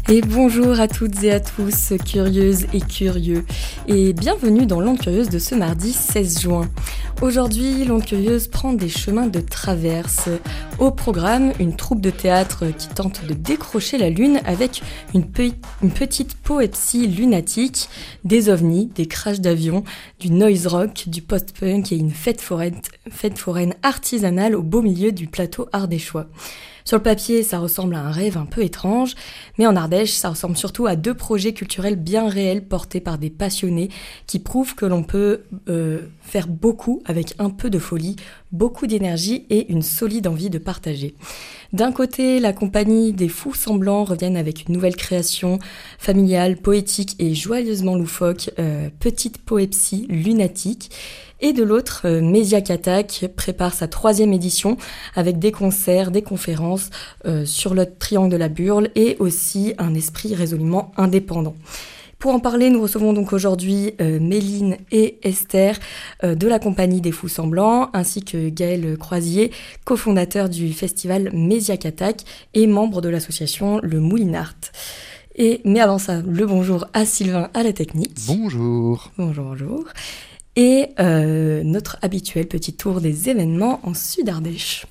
Et bonjour à toutes et à tous, curieuses et curieux, et bienvenue dans l'Onde Curieuse de ce mardi 16 juin. Aujourd'hui, l'Onde Curieuse prend des chemins de traverse. Au programme, une troupe de théâtre qui tente de décrocher la lune avec une petite poépsie lunatique, des ovnis, des crashs d'avions, du noise rock, du post-punk et une fête foraine artisanale au beau milieu du plateau ardéchois. Sur le papier, ça ressemble à un rêve un peu étrange, mais en Ardèche, ça ressemble surtout à deux projets culturels bien réels portés par des passionnés qui prouvent que l'on peut faire beaucoup avec un peu de folie, beaucoup d'énergie et une solide envie de partager. D'un côté, la compagnie des Fous Semblants reviennent avec une nouvelle création familiale, poétique et joyeusement loufoque, petite poépsie lunatique. Et de l'autre, Médiac Attack prépare sa 3e édition avec des concerts, des conférences sur le triangle de la Burle et aussi un esprit résolument indépendant. Pour en parler, nous recevons donc aujourd'hui Méline et Esther de la compagnie des Fous Semblants, ainsi que Gaël Croisier, cofondateur du festival Médiac Attack et membre de l'association Le Moulinart. Mais avant ça, le bonjour à Sylvain à la technique. Bonjour. Bonjour. Et notre habituel petit tour des événements en Sud-Ardèche.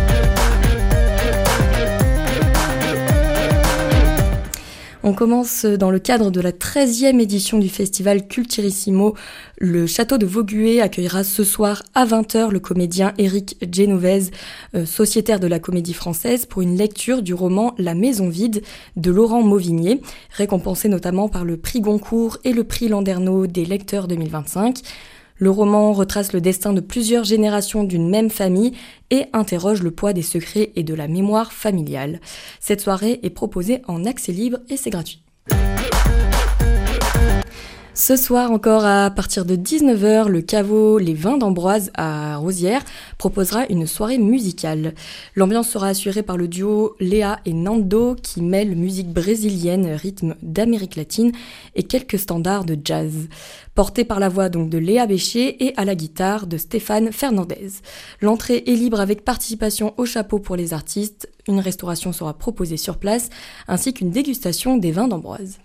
On commence dans le cadre de la 13e édition du festival Culturissimo. Le château de Vaugué accueillera ce soir à 20h le comédien Éric Genovese, sociétaire de la Comédie Française, pour une lecture du roman La Maison Vide de Laurent Mauvigné, récompensé notamment par le prix Goncourt et le prix Landerneau des lecteurs 2025. Le roman retrace le destin de plusieurs générations d'une même famille et interroge le poids des secrets et de la mémoire familiale. Cette soirée est proposée en accès libre et c'est gratuit. Ce soir encore à partir de 19h, le caveau Les Vins d'Ambroise à Rosières proposera une soirée musicale. L'ambiance sera assurée par le duo Léa et Nando qui mêle musique brésilienne, rythme d'Amérique latine et quelques standards de jazz. Porté par la voix donc de Léa Bécher et à la guitare de Stéphane Fernandez. L'entrée est libre avec participation au chapeau pour les artistes. Une restauration sera proposée sur place ainsi qu'une dégustation des vins d'Ambroise.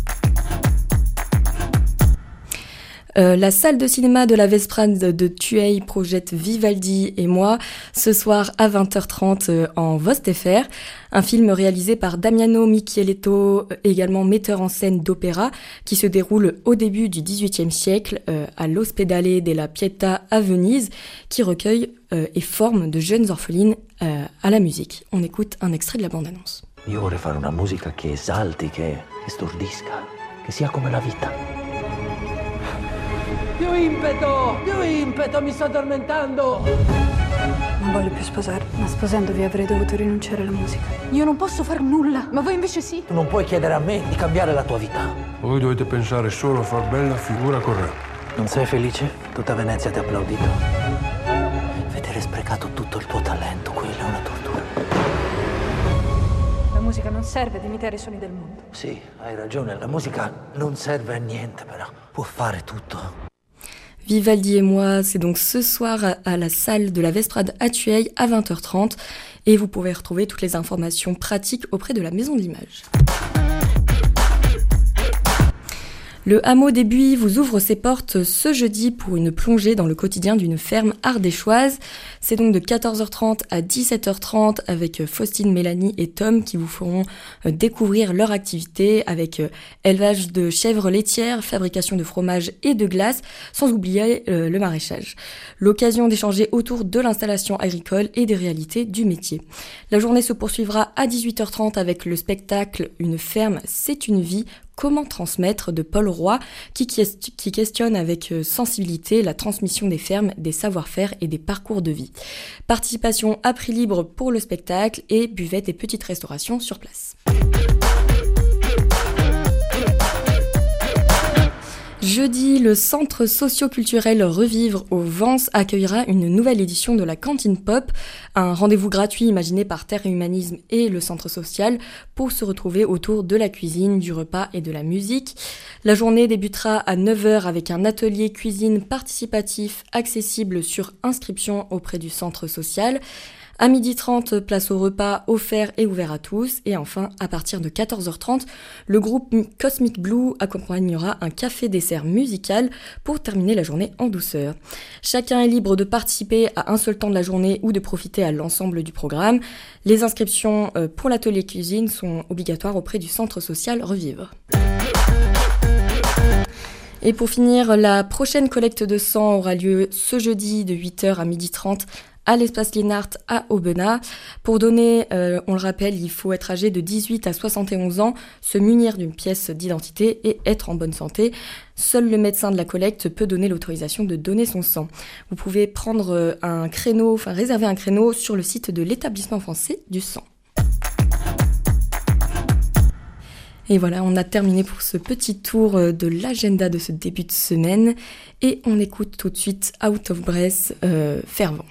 La salle de cinéma de la Vesprade de Thuey projette Vivaldi et moi ce soir à 20h30 en Vosteffer, un film réalisé par Damiano Micheletto, également metteur en scène d'opéra, qui se déroule au début du XVIIIe siècle à l'Ospedale della Pietà à Venise, qui recueille et forme de jeunes orphelines à la musique. On écoute un extrait de la bande-annonce. Io vorrei fare una musica che esalti, che stordisca, che sia come la vita. Più impeto, mi sto addormentando! Non voglio più sposarmi, ma sposandovi avrei dovuto rinunciare alla musica. Io non posso far nulla, ma voi invece sì. Tu non puoi chiedere a me di cambiare la tua vita. Voi dovete pensare solo a far bella figura corretta. Non sei felice? Tutta Venezia ti ha applaudito. Vedere sprecato tutto il tuo talento, quella è una tortura. La musica non serve ad imitare i suoni del mondo. Sì, hai ragione, la musica non serve a niente, però può fare tutto. Vivaldi et moi, c'est donc ce soir à la salle de la Vesprade à Thuey à 20h30 et vous pouvez retrouver toutes les informations pratiques auprès de la Maison de l'Image. Le hameau des Buis vous ouvre ses portes ce jeudi pour une plongée dans le quotidien d'une ferme ardéchoise. C'est donc de 14h30 à 17h30 avec Faustine, Mélanie et Tom qui vous feront découvrir leur activité avec élevage de chèvres laitières, fabrication de fromage et de glace, sans oublier le maraîchage. L'occasion d'échanger autour de l'installation agricole et des réalités du métier. La journée se poursuivra à 18h30 avec le spectacle Une ferme, c'est une vie. Comment transmettre de Paul Roy qui questionne avec sensibilité la transmission des fermes, des savoir-faire et des parcours de vie. Participation à prix libre pour le spectacle et buvette et petites restaurations sur place. Jeudi, le centre socio-culturel Revivre au Vence accueillera une nouvelle édition de la Cantine Pop, un rendez-vous gratuit imaginé par Terre et Humanisme et le centre social pour se retrouver autour de la cuisine, du repas et de la musique. La journée débutera à 9h avec un atelier cuisine participatif accessible sur inscription auprès du centre social. À 12h30, place au repas offert et ouvert à tous. Et enfin, à partir de 14h30, le groupe Cosmic Blue accompagnera un café-dessert musical pour terminer la journée en douceur. Chacun est libre de participer à un seul temps de la journée ou de profiter à l'ensemble du programme. Les inscriptions pour l'atelier cuisine sont obligatoires auprès du centre social Revivre. Et pour finir, la prochaine collecte de sang aura lieu ce jeudi de 8h à 12h30 à l'espace Liénart à Aubenas. Pour donner, on le rappelle, il faut être âgé de 18 à 71 ans, se munir d'une pièce d'identité et être en bonne santé. Seul le médecin de la collecte peut donner l'autorisation de donner son sang. Vous pouvez prendre réserver un créneau sur le site de l'établissement français du sang. Et voilà, on a terminé pour ce petit tour de l'agenda de ce début de semaine. Et on écoute tout de suite Out of Breath, Fervent.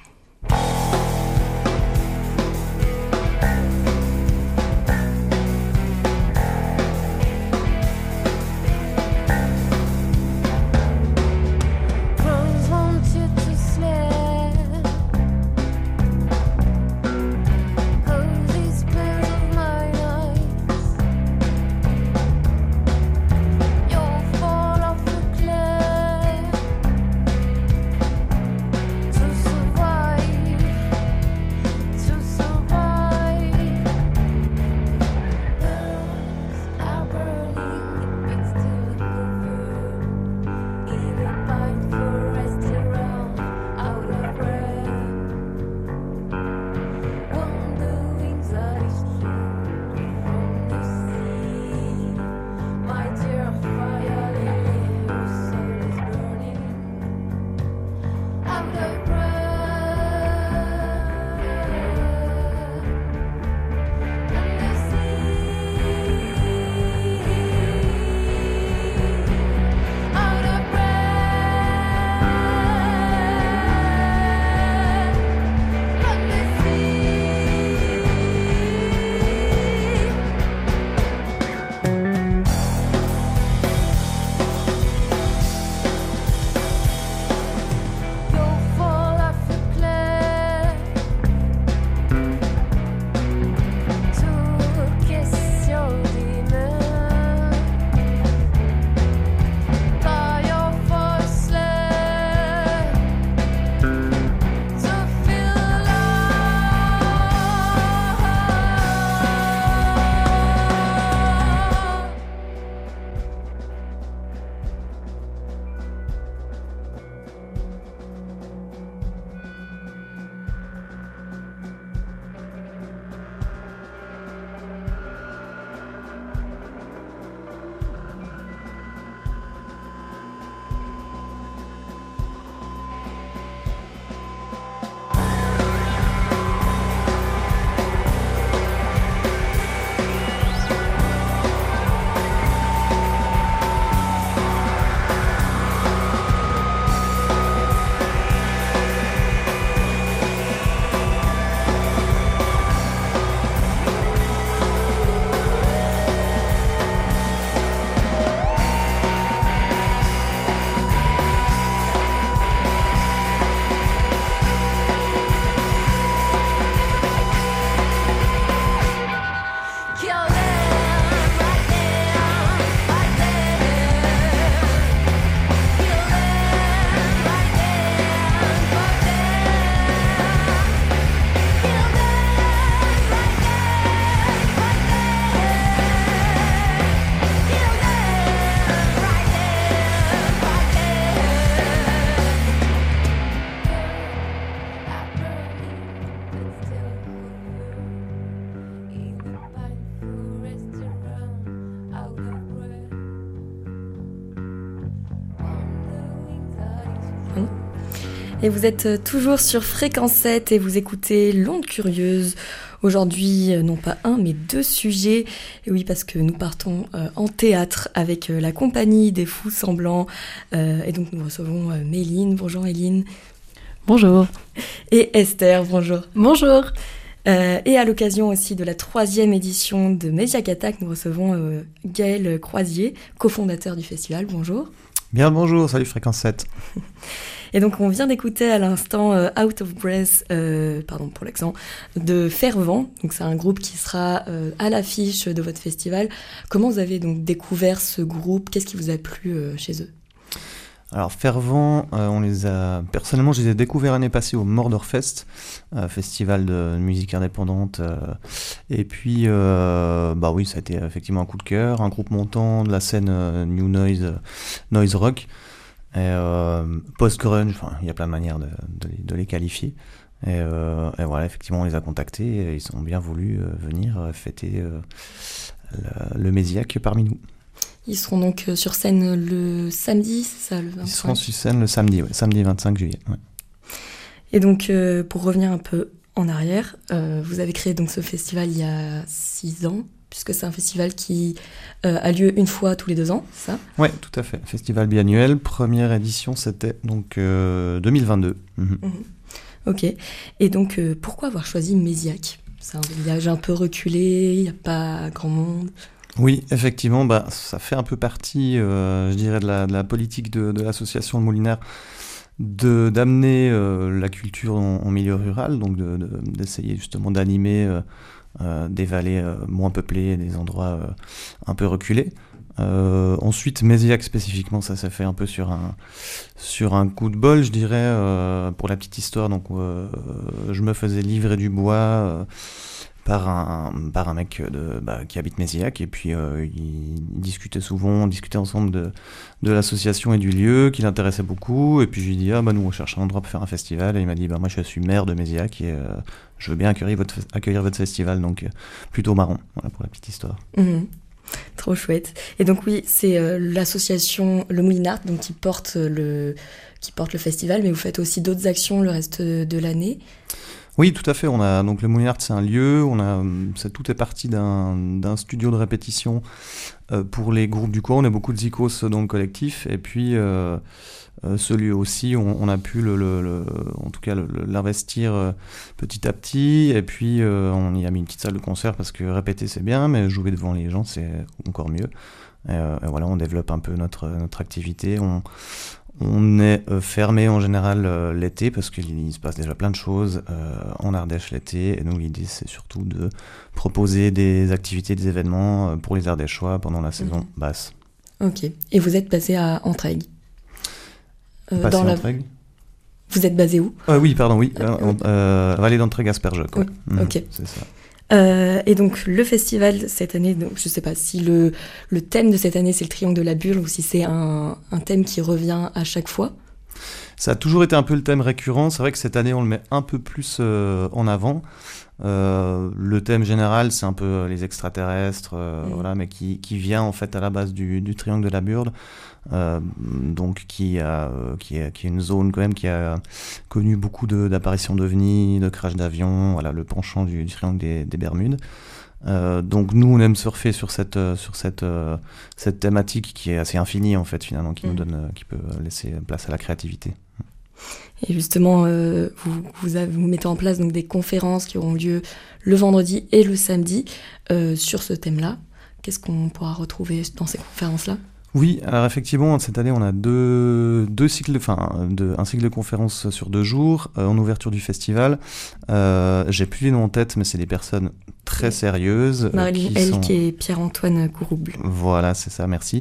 Et vous êtes toujours sur Fréquence 7 et vous écoutez L'Onde Curieuse. Aujourd'hui, non pas un, mais deux sujets. Et oui, parce que nous partons en théâtre avec la compagnie des Fous Semblants. Et donc, nous recevons Méline. Bonjour, Méline. Bonjour. Et Esther. Bonjour. Bonjour. Et à l'occasion aussi de la 3e édition de Mediac Attack, nous recevons Gaël Croisier, cofondateur du festival. Bonjour. Bien le bonjour, salut Fréquence 7. Et donc on vient d'écouter à l'instant Out of Breath, pardon pour l'accent, de Fervent. Donc c'est un groupe qui sera à l'affiche de votre festival. Comment vous avez donc découvert ce groupe ? Qu'est-ce qui vous a plu chez eux ? Alors Fervent, personnellement je les ai découverts l'année passée au Mordorfest, festival de musique indépendante. Et puis oui, ça a été effectivement un coup de cœur, un groupe montant de la scène New Noise Rock. Et post-grunge, il y a plein de manières de les qualifier. Et voilà, effectivement, on les a contactés et ils ont bien voulu venir fêter le Mésiac parmi nous. Ils seront donc sur scène le samedi, c'est ça, le 25 ? Ils seront sur scène le samedi, samedi 25 juillet. Ouais. Et donc, pour revenir un peu en arrière, vous avez créé donc ce festival il y a 6 ans, puisque c'est un festival qui a lieu une fois tous les 2 ans, c'est ça ? Oui, tout à fait. Festival biannuel. Première édition, c'était donc 2022. Ok. Et donc, pourquoi avoir choisi Mésiac ? C'est un village un peu reculé, il n'y a pas grand monde. Oui, effectivement, ça fait un peu partie, je dirais, de la politique de l'association de Moulinaires, d'amener la culture en milieu rural, donc d'essayer justement d'animer des vallées moins peuplées, des endroits un peu reculés. Ensuite, Mésiac spécifiquement, ça s'est fait un peu sur un coup de bol, je dirais, pour la petite histoire. Donc, je me faisais livrer du bois par un mec qui habite Mésiac, et puis on discutait ensemble de l'association et du lieu qui l'intéressait beaucoup, et puis je lui ai dit nous on cherche un endroit pour faire un festival, et il m'a dit moi je suis maire de Mésiac et je veux bien accueillir votre festival, donc plutôt marrant, voilà pour la petite histoire. Trop chouette. Et donc oui, c'est l'association Le Moulinard donc qui porte le festival, mais vous faites aussi d'autres actions le reste de l'année. Oui, tout à fait. On a donc le Moulinard, c'est un lieu. Tout est parti d'un studio de répétition pour les groupes du coin. On a beaucoup de zikos dans le collectif, et puis ce lieu aussi, on a pu en tout cas l'investir petit à petit. Et puis on y a mis une petite salle de concert parce que répéter c'est bien, mais jouer devant les gens c'est encore mieux. Et voilà, on développe un peu notre activité. On est fermé en général l'été parce qu'il se passe déjà plein de choses en Ardèche l'été, et donc l'idée c'est surtout de proposer des activités, des événements pour les Ardéchois pendant la saison basse. Ok, et vous êtes basé à Entraigues. Entraigues. Vous êtes basé où ? Oui, pardon, oui, Vallée d'Entraigues-Aspergec. Oui, ok. C'est ça. Et donc le festival cette année, donc je sais pas si le thème de cette année c'est le triangle de la Burle ou si c'est un thème qui revient à chaque fois. Ça a toujours été un peu le thème récurrent. C'est vrai que cette année on le met un peu plus en avant. Le thème général c'est un peu les extraterrestres, voilà, mais qui vient en fait à la base du triangle de la Burle. Donc qui est une zone quand même qui a connu beaucoup d'apparitions d'ovnis, de crash d'avions, voilà, le penchant du triangle des Bermudes. Donc nous on aime surfer sur cette thématique qui est assez infinie en fait finalement, qui peut laisser place à la créativité. Et justement, vous mettez en place donc des conférences qui auront lieu le vendredi et le samedi sur ce thème-là. Qu'est-ce qu'on pourra retrouver dans ces conférences-là ? Oui, alors effectivement, cette année, on a un cycle de conférences sur 2 jours, en ouverture du festival. J'ai plus les noms en tête, mais c'est des personnes très sérieuses. Marilyn Elk et Pierre-Antoine Courouble. Voilà, c'est ça, merci.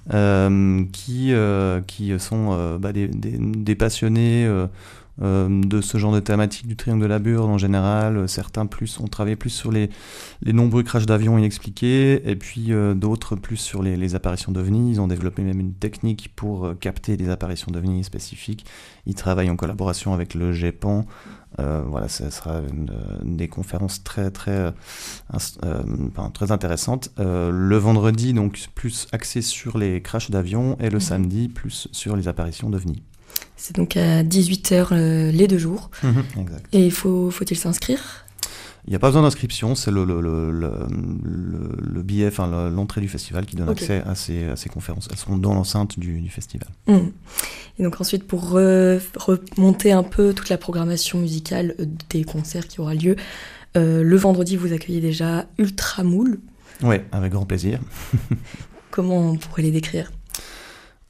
Qui sont des passionnés de ce genre de thématique du triangle de la Burle en général. Certains ont travaillé plus sur les nombreux crashs d'avions inexpliqués, et puis d'autres plus sur les apparitions d'ovnis. Ils ont développé même une technique pour capter les apparitions d'ovnis spécifiques. Ils travaillent en collaboration avec le GEPAN. Voilà, ce sera des conférences très intéressantes. Le vendredi, donc plus axé sur les crashs d'avions, et le samedi plus sur les apparitions d'ovnis. C'est donc à 18h les 2 jours. Exact. Et faut-il s'inscrire ? Il n'y a pas besoin d'inscription, c'est le billet, l'entrée du festival qui donne accès à ces conférences. Elles sont dans l'enceinte du festival. Et donc ensuite, pour remonter un peu toute la programmation musicale des concerts qui aura lieu, le vendredi, vous accueillez déjà Ultramoule. Oui, avec grand plaisir. Comment on pourrait les décrire ?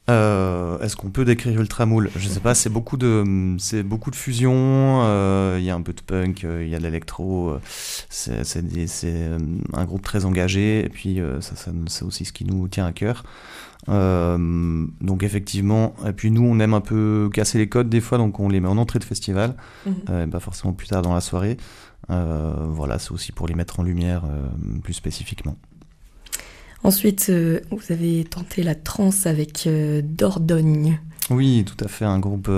Est-ce qu'on peut décrire Ultramoule ? Je sais pas, c'est beaucoup de fusion, il y a un peu de punk, il y a de l'électro, c'est un groupe très engagé, et puis c'est aussi ce qui nous tient à cœur. Donc effectivement, et puis nous on aime un peu casser les codes des fois, donc on les met en entrée de festival, pas forcément plus tard dans la soirée. Voilà, c'est aussi pour les mettre en lumière plus spécifiquement. Ensuite, vous avez tenté la trance avec Dordogne. Oui, tout à fait, un groupe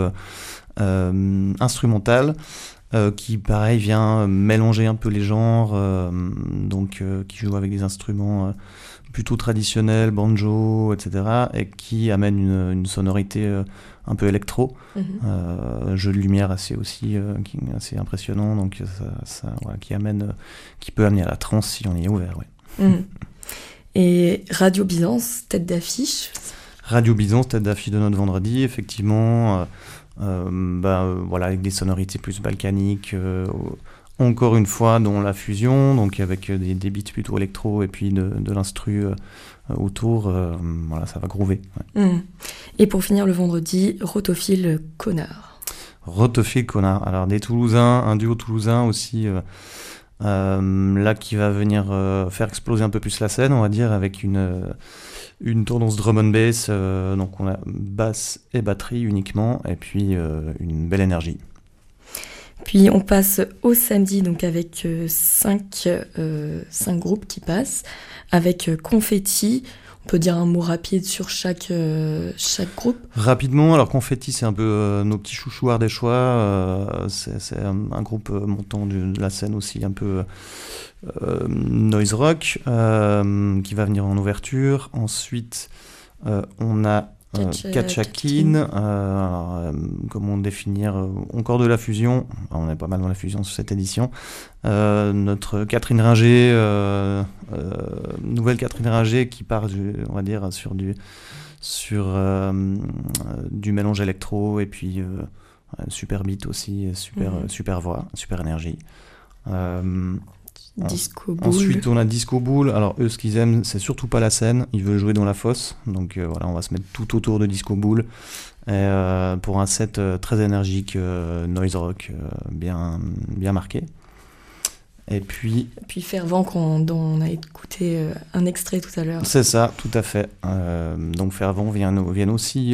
instrumental qui, pareil, vient mélanger un peu les genres, donc qui joue avec des instruments plutôt traditionnels, banjo, etc., et qui amène une sonorité un peu électro, jeu de lumière assez impressionnant, donc voilà, qui peut amener à la trance si on y est ouvert. Ouais. Et Radio Byzance, tête d'affiche. Radio Byzance, tête d'affiche de notre vendredi, effectivement, voilà, avec des sonorités plus balkaniques, encore une fois, dont la fusion, donc avec des beats plutôt électro et puis de l'instru autour, voilà, ça va groover. Ouais. Et pour finir le vendredi, Rotophile Connard. Rotophile Connard, alors des Toulousains, un duo toulousain aussi. Là qui va venir faire exploser un peu plus la scène, on va dire, avec une tendance drum and bass, donc on a basse et batterie uniquement, et puis une belle énergie. Puis on passe au samedi, donc avec 5 groupes qui passent, avec Confetti. On peut dire un mot rapide sur chaque groupe. Rapidement, alors Confetti, c'est un peu nos petits chouchous ardéchois. C'est un groupe montant de la scène aussi, un peu noise rock, qui va venir en ouverture. Ensuite, on a Katchakin. Comment définir encore de la fusion. On est pas mal dans la fusion sur cette édition. Notre Catherine Ringer, nouvelle Catherine Ringer qui part, on va dire, sur du mélange électro et puis super beat aussi, super voix, super énergie. Disco Boule. Ensuite, on a Disco Boule. Alors, eux, ce qu'ils aiment, c'est surtout pas la scène. Ils veulent jouer dans la fosse. Donc, voilà, on va se mettre tout autour de Disco Boule. Pour un set très énergique, noise rock, bien marqué. Et puis Fervent, dont on a écouté un extrait tout à l'heure. C'est ça, tout à fait. Donc, Fervent viennent aussi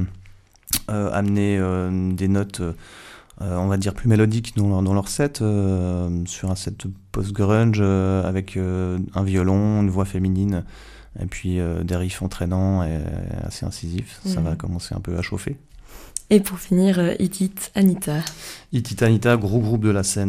amener des notes... on va dire plus mélodiques dans leur set, sur un set post-grunge avec un violon, une voix féminine et puis des riffs entraînants et assez incisifs. Ça va commencer un peu à chauffer. Et pour finir, Itit Anita. Itit Anita, gros groupe de la scène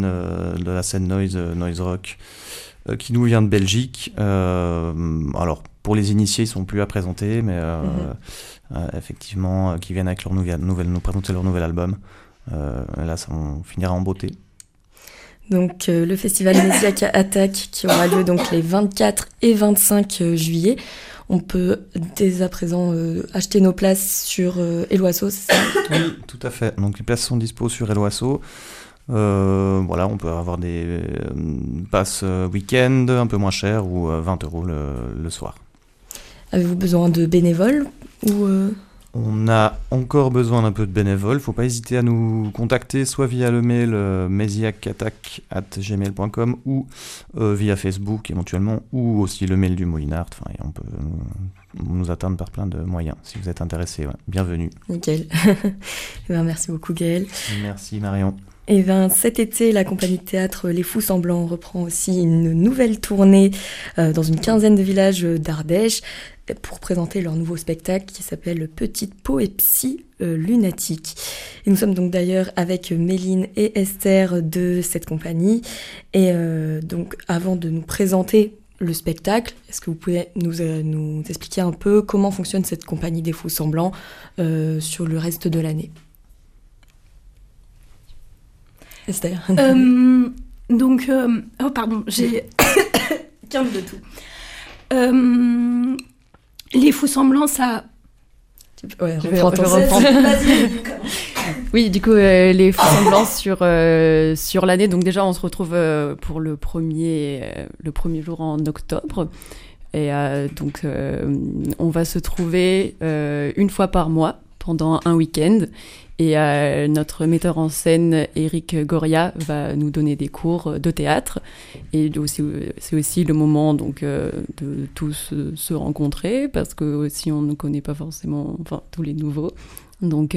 noise rock, qui nous vient de Belgique. Alors pour les initiés, ils sont plus à présenter, mais effectivement, qui viennent avec nous présenter leur nouvel album. Là, on finira en beauté. Donc, le festival Mesiac Attack qui aura lieu donc les 24 et 25 juillet. On peut dès à présent acheter nos places sur Helloasso, c'est ça ? Oui, tout à fait. Donc, les places sont dispo sur Helloasso. Voilà, on peut avoir des passes week-end un peu moins chères ou 20 € le soir. Avez-vous besoin de bénévoles ou On a encore besoin d'un peu de bénévoles. Faut pas hésiter à nous contacter, soit via le mail mesiacattac@gmail.com ou via Facebook éventuellement, ou aussi le mail du Molinard. Enfin, on peut nous atteindre par plein de moyens. Si vous êtes intéressé, ouais. Bienvenue. Nickel. Merci beaucoup Gaël. Merci Marion. Et cet été, la compagnie de théâtre Les Fous Semblants reprend aussi une nouvelle tournée dans une quinzaine de villages d'Ardèche pour présenter leur nouveau spectacle qui s'appelle Petite Poépsie lunatique. Et nous sommes donc d'ailleurs avec Méline et Esther de cette compagnie. Et donc avant de nous présenter le spectacle, est-ce que vous pouvez nous expliquer un peu comment fonctionne cette compagnie des Fous Semblants sur le reste de l'année ? Esther. Oh pardon, j'ai... Calme de tout. Les Fous Semblants, ça... Ouais, je vais reprendre. Vas-y. Oui, du coup, les Fous Semblants sur l'année. Donc déjà, on se retrouve pour le premier jour en octobre. Et donc, on va se trouver une fois par mois pendant un week-end. Et notre metteur en scène, Éric Goria, va nous donner des cours de théâtre. Et c'est aussi le moment donc, de tous se rencontrer, parce que aussi on ne connaît pas forcément tous les nouveaux. Donc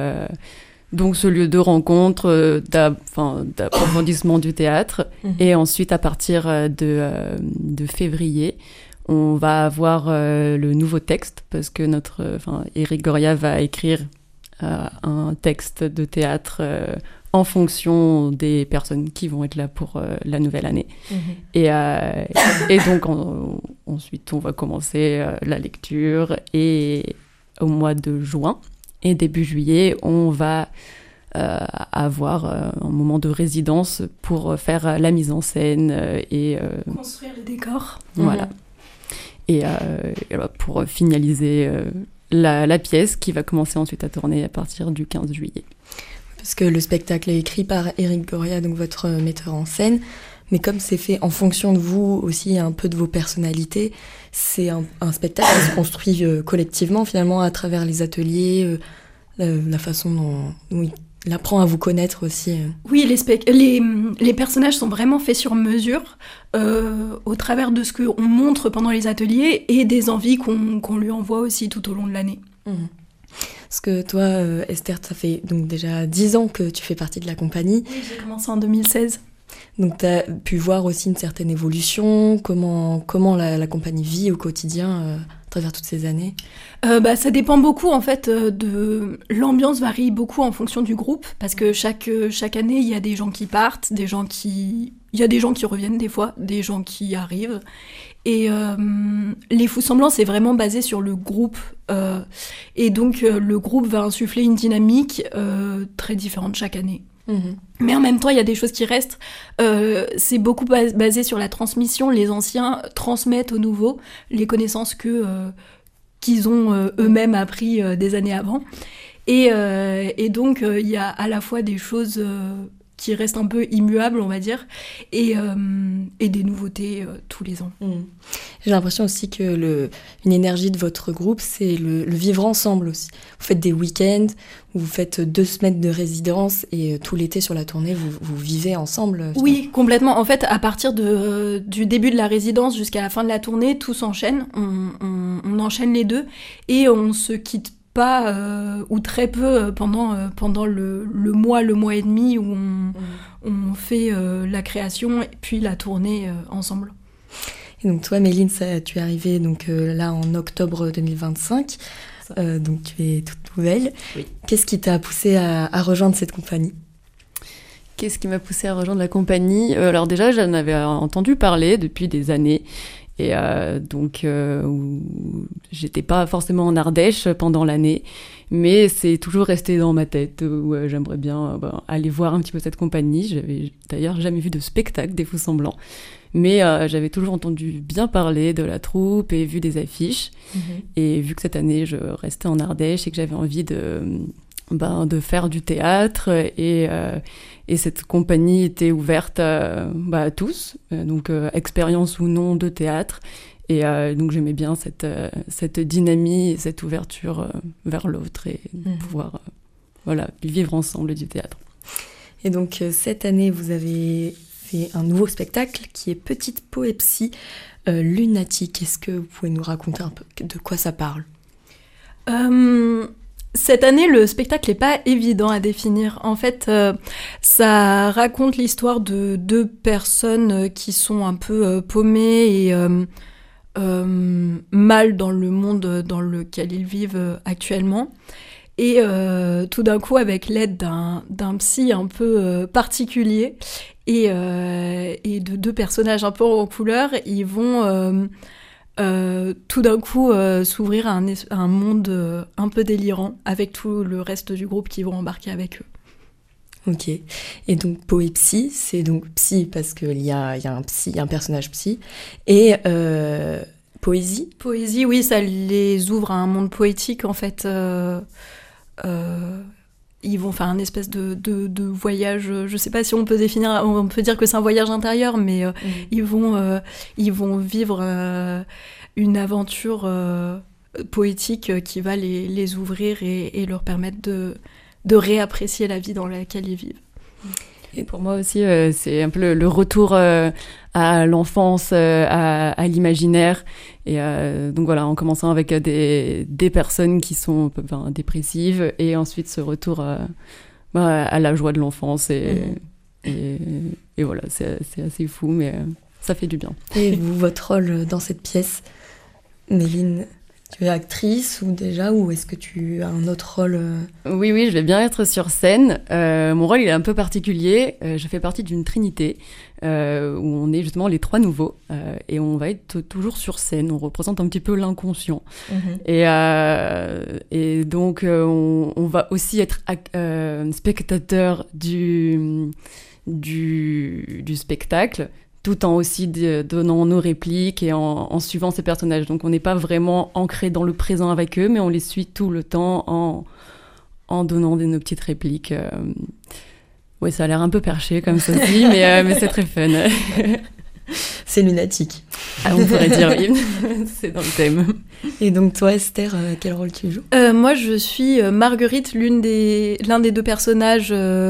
ce lieu de rencontre, d'approfondissement du théâtre. Et ensuite, à partir de février, on va avoir le nouveau texte, parce que Éric Goria va écrire un texte de théâtre en fonction des personnes qui vont être là pour la nouvelle année. Et donc, ensuite, on va commencer la lecture, et au mois de juin et début juillet, on va avoir un moment de résidence pour faire la mise en scène et construire les décors. Voilà. Et pour finaliser la pièce qui va commencer ensuite à tourner à partir du 15 juillet. Parce que le spectacle est écrit par Éric Goria, donc votre metteur en scène, mais comme c'est fait en fonction de vous aussi, un peu de vos personnalités, c'est un spectacle qui se construit collectivement finalement à travers les ateliers, la façon dont il apprend à vous connaître aussi. Oui, les personnages sont vraiment faits sur mesure au travers de ce qu'on montre pendant les ateliers et des envies qu'on lui envoie aussi tout au long de l'année. Parce que toi, Esther, ça fait donc déjà 10 ans que tu fais partie de la compagnie. Oui, j'ai commencé en 2016. Donc tu as pu voir aussi une certaine évolution, comment la compagnie vit au quotidien à travers toutes ces années. Ça dépend beaucoup en fait l'ambiance varie beaucoup en fonction du groupe, parce que chaque année il y a des gens qui partent, il y a des gens qui reviennent des fois, des gens qui arrivent. Et les Fous Semblants, c'est vraiment basé sur le groupe. Et donc le groupe va insuffler une dynamique très différente chaque année. Mais en même temps, il y a des choses qui restent. C'est beaucoup basé sur la transmission. Les anciens transmettent aux nouveaux les connaissances qu'ils ont eux-mêmes appris des années avant. Et donc, il y a à la fois des choses qui restent un peu immuables, on va dire, et des nouveautés tous les ans. J'ai l'impression aussi que une énergie de votre groupe, c'est le vivre ensemble aussi. Vous faites des week-ends, vous faites 2 semaines de résidence, et tout l'été sur la tournée, vous vivez ensemble. Oui, complètement. En fait, à partir du début de la résidence jusqu'à la fin de la tournée, tout s'enchaîne. On enchaîne les deux, et on se quitte pas ou très peu pendant le mois et demi où on fait la création et puis la tournée ensemble. Et donc toi, Méline, tu es arrivée donc, là en octobre 2025, donc tu es toute nouvelle. Oui. Qu'est-ce qui t'a poussée à rejoindre cette compagnie ? Qu'est-ce qui m'a poussée à rejoindre la compagnie ? Alors déjà, j'en avais entendu parler depuis des années. Et donc, j'étais pas forcément en Ardèche pendant l'année, mais c'est toujours resté dans ma tête où j'aimerais bien aller voir un petit peu cette compagnie. J'avais d'ailleurs jamais vu de spectacle des Fous Semblants, mais j'avais toujours entendu bien parler de la troupe et vu des affiches. Et vu que cette année, je restais en Ardèche et que j'avais envie de faire du théâtre, et cette compagnie était ouverte à tous, donc expérience ou non de théâtre, et donc j'aimais bien cette dynamique, cette ouverture vers l'autre, et pouvoir vivre ensemble du théâtre. Et donc cette année, vous avez fait un nouveau spectacle qui est Petite Poépsie lunatique. Est-ce que vous pouvez nous raconter un peu de quoi ça parle ? Cette année, le spectacle n'est pas évident à définir. En fait, ça raconte l'histoire de 2 personnes qui sont un peu paumées et mal dans le monde dans lequel ils vivent actuellement. Et tout d'un coup, avec l'aide d'un psy un peu particulier et de 2 personnages un peu en couleur, ils vont tout d'un coup s'ouvrir à un monde un peu délirant avec tout le reste du groupe qui vont embarquer avec eux. Ok. Et donc Poépsie, c'est donc psy parce qu'il y a un personnage psy. Et poésie ? Poésie, oui, ça les ouvre à un monde poétique en fait. ils vont faire un espèce de voyage, je sais pas si on peut dire que c'est un voyage intérieur, mais ils vont vivre une aventure poétique qui va les ouvrir et leur permettre de réapprécier la vie dans laquelle ils vivent. Et pour moi aussi, c'est un peu le retour à l'enfance, à l'imaginaire. Et donc voilà, en commençant avec des personnes qui sont dépressives, et ensuite ce retour à la joie de l'enfance. Et voilà, c'est assez fou, mais ça fait du bien. Et vous, votre rôle dans cette pièce, Méline, tu es actrice ou est-ce que tu as un autre rôle Oui, je vais bien être sur scène. Mon rôle, il est un peu particulier. Je fais partie d'une trinité où on est justement les 3 nouveaux et on va être toujours sur scène. On représente un petit peu l'inconscient. Et donc, on va aussi être spectateur du spectacle, tout en aussi donnant nos répliques et en suivant ces personnages. Donc on n'est pas vraiment ancré dans le présent avec eux, mais on les suit tout le temps en donnant nos petites répliques. Ouais, ça a l'air un peu perché comme ça dit, mais c'est très fun. C'est lunatique. Ah, on pourrait dire oui, c'est dans le thème. Et donc toi, Esther, quel rôle tu joues ? Moi, je suis Marguerite, l'un des 2 personnages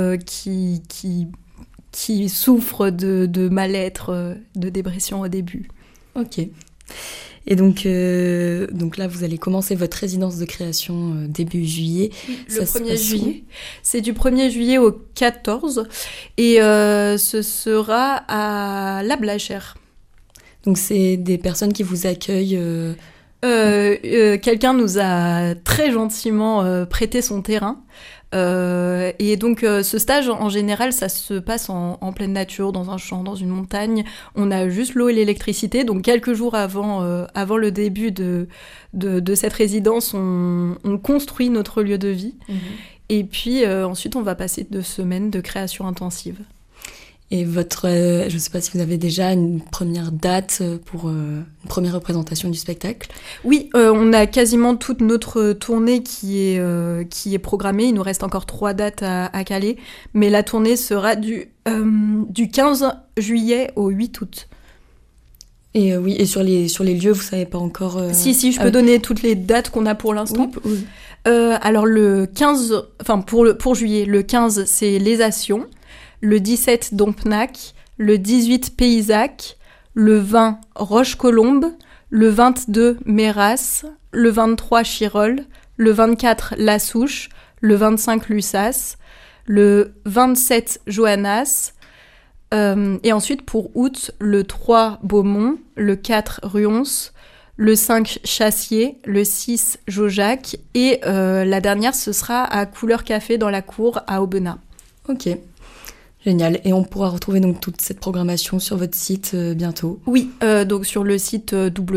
qui souffre de mal-être, de dépression au début. Ok. Et donc là, vous allez commencer votre résidence de création début juillet. Le 1er juillet. C'est du 1er juillet au 14. Et ce sera à La Blachère. Donc c'est des personnes qui vous accueillent quelqu'un nous a très gentiment prêté son terrain. Et donc ce stage en général ça se passe en pleine nature, dans un champ, dans une montagne. On a juste l'eau et l'électricité, donc quelques jours avant le début de cette résidence on construit notre lieu de vie. Et puis ensuite on va passer 2 semaines de création intensive. Et je ne sais pas si vous avez déjà une première date pour une première représentation du spectacle. Oui, on a quasiment toute notre tournée qui est programmée. Il nous reste encore 3 dates à caler, mais la tournée sera du 15 juillet au 8 août. Et oui, et sur les lieux, vous savez pas encore... Si, je peux donner toutes les dates qu'on a pour l'instant. Oui. Alors le 15, pour juillet, le 15 c'est Les Assions. Le 17, Dompnac, le 18, Paysac, le 20, Roche-Colombe, le 22, Méras, le 23, Chirol, le 24, La Souche, le 25, Lussas, le 27, Joannas, et ensuite pour août, le 3, Beaumont, le 4, Ruons, le 5, Chassier, le 6, Jaujac, et la dernière, ce sera à Couleur Café dans la cour à Aubenas. Ok. Génial. Et on pourra retrouver donc toute cette programmation sur votre site bientôt. Oui, donc sur le site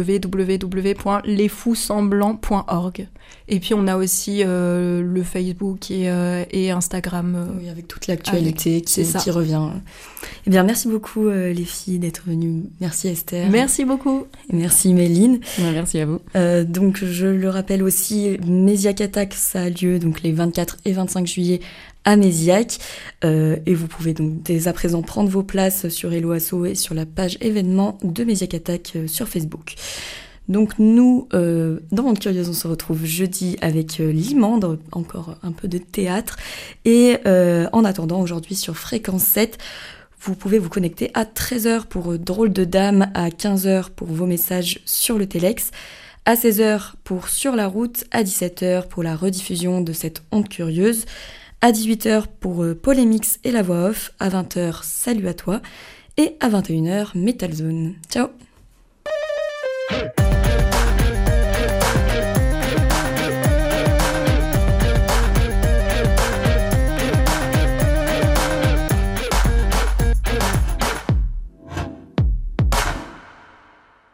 www.lesfoussemblants.org. Et puis on a aussi le Facebook et Instagram. Oui, avec toute l'actualité qui revient. Eh bien, merci beaucoup les filles d'être venues. Merci Esther. Merci beaucoup. Et merci Méline. Merci à vous. Donc je le rappelle aussi, Méziac Attack, ça a lieu donc les 24 et 25 juillet à Méziac. Et vous pouvez donc dès à présent prendre vos places sur Hello Asso et sur la page événements de Méziac Attack sur Facebook. Donc nous, dans Monde Curieuse, on se retrouve jeudi avec Limandre, encore un peu de théâtre. Et en attendant, aujourd'hui sur Fréquence 7, vous pouvez vous connecter à 13h pour Drôle de Dame, à 15h pour vos messages sur le Téléx, à 16h pour Sur la route, à 17h pour la rediffusion de cette Onde Curieuse, à 18h pour Polémix et la voix off, à 20h Salut à toi, et à 21h Metal Zone. Ciao!